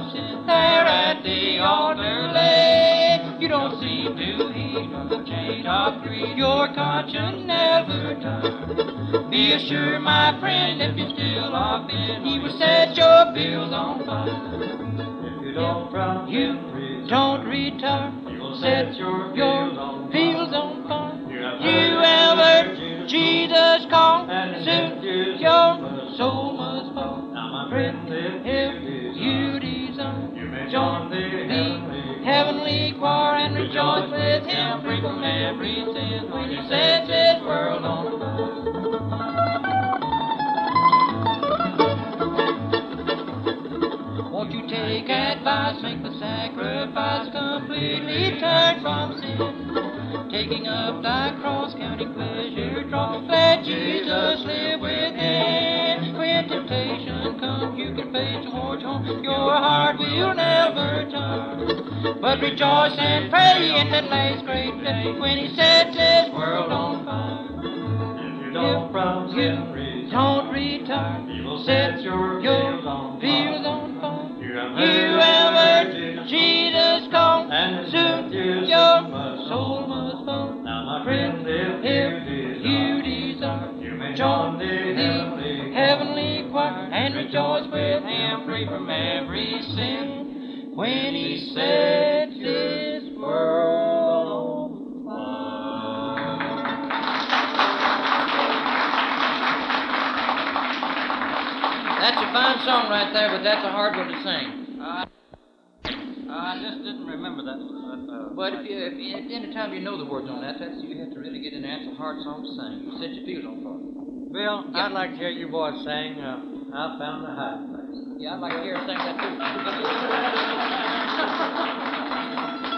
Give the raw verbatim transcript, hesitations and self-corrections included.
of sin there at the altar lay. You don't seem to heed the chain of greed, your conscience never turned. Be assured, my friend, if you still offend, he will set your bills on fire. If you don't from You him, don't return, he will set set your your bills on fields fire. on fire. You have You heard ever Jesus call, and soon if your soul must fall. Now, my friend, if If you you desire, desire, you may join join the the heavenly heavenly choir and rejoice with him, free from every sin, when he sets his world on fire. Won't you take advice, make the sacrifice, completely turn from sin, taking up thy cross, counting pleasure drops, let Jesus live within. When temptation comes, you can face towards home, your heart will never turn, but rejoice and pray in that last great day, when he sets his world on fire. If you don't from him, You don't return, he will set set your your fields on fields fire. on fire. You have You heard ever Jesus call, and soon your your must soul must fall. Now, my friend, if If you you desire, desire, you may join join the the heavenly heavenly choir and rejoice with him, free from every sin, when he sets his world on fire. That's a fine song right there, but that's a hard one to sing. Uh, I just didn't remember that. that uh, But if you, if, if any time you know the words on that, that's you have to really get in there. It's a hard song to sing. You set your feels on fire. Bill, Yeah. I'd like to hear you boys sing uh, I Found a Hiding Place. Yeah, I'd like to hear her sing that too.